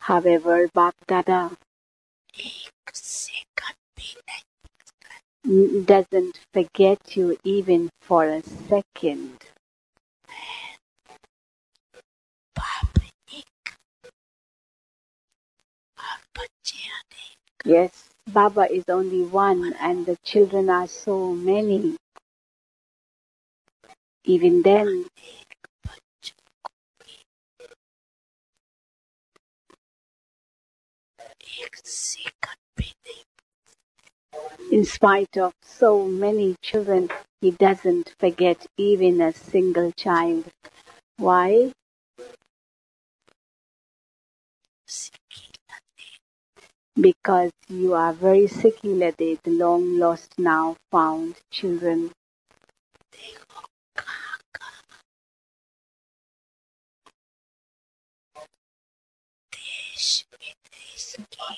However, Bap Dada एक second भी नहीं doesn't forget you even for a second. बाप एक और बच्चे अनेक Yes, Baba is only one and the children are so many. Even then, एक बच्चों को भी एक सेकंड भी नहीं in spite of so many children, he doesn't forget even a single child. Why? सीखी लते Because you are very Sikhilade, the long lost now found children. देखो कहाँ कहाँ देश विदेश की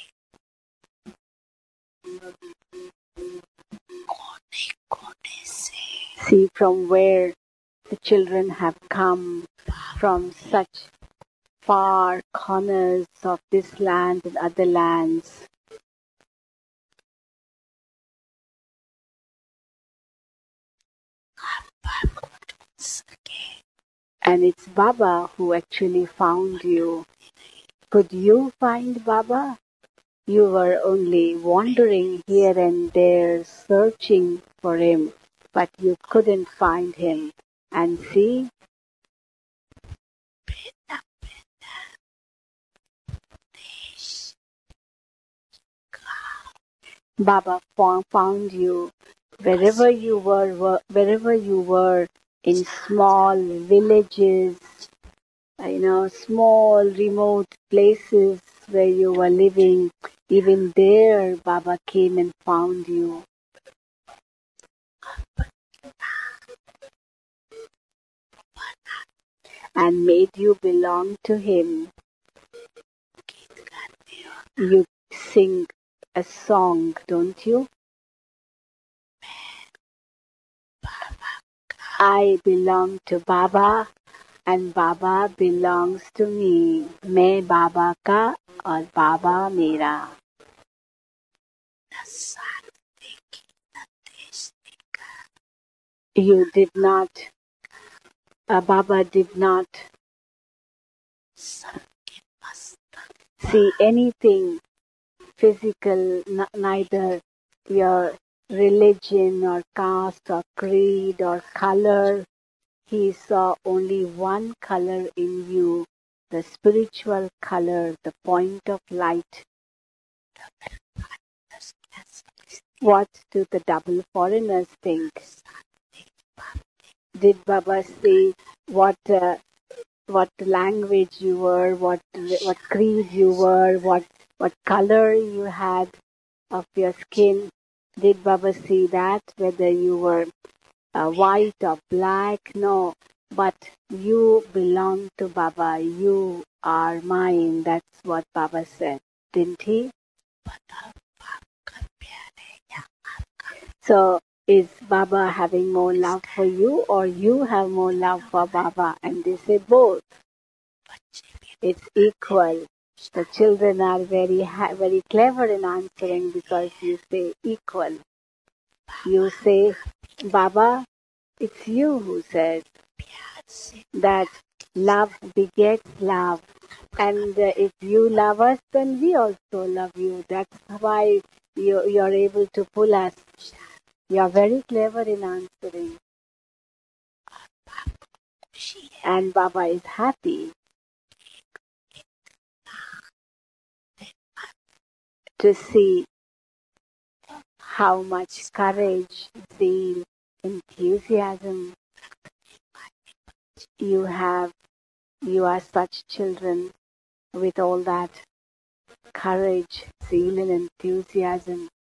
कोने कोने से See from where the children have come, from such far corners of this land and other lands. आप बाप को ढूंढ सके And it's Baba who actually found you. Could you find Baba? You were only wandering here and there, searching for him, but you couldn't find him. And see, बेटा बेटा देश का Baba found you wherever you were in small villages, small remote places where you were living. Even there, Baba came and found you. And made you belong to him. गीत गाते हो You sing a song, don't you? Baba I belong to Baba and Baba belongs to me. मैं बाबा का और बाबा मेरा. न साथ देखी न देश देखा You did not, Baba did not सबके मस्तक see anything physical, neither your religion or caste or creed or color. He saw only one color in you, the spiritual color, the point of light. What do the double foreigners think? Did Baba say what language you were, what creed you were, what color you had of your skin? Did Baba see that, whether you were white or black? No, but you belong to Baba. You are mine. That's what Baba said, didn't he? बताओ बाप का प्यार है या आपका So is Baba having more love for you, or you have more love for Baba? And they say both. बच्चे भी It's equal. The children are very clever in answering because you say equal. You say, Baba, it's you who says प्यार से that love begets love. And if you love us, then we also love you. That's why you're able to pull us. You're very clever in answering. खुशी है And Baba is happy to see how much courage, zeal, enthusiasm you have. You are such children with all that courage, zeal and enthusiasm.